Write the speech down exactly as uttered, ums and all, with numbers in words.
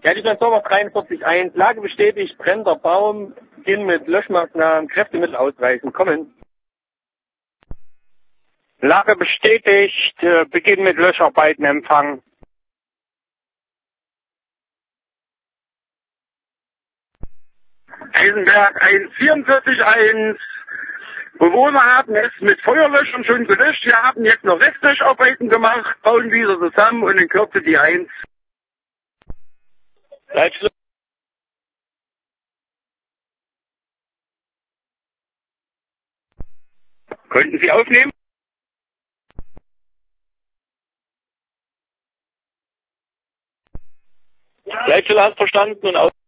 Ja, die Transformer dreiundvierzig Punkt eins, Lage bestätigt, brennender Baum, Beginn mit Löschmaßnahmen, Kräftemittel ausreichen, kommen. Lage bestätigt, äh, Beginn mit Löscharbeiten empfangen. Eisenberg eins vierundvierzig Punkt eins. Bewohner haben es mit Feuerlöschern schon gelöscht. Wir haben jetzt noch Restlöscharbeiten gemacht, bauen wieder zusammen und in Kürze die eins. Leitschluss. Könnten Sie aufnehmen? Leitstelle hast verstanden und aus.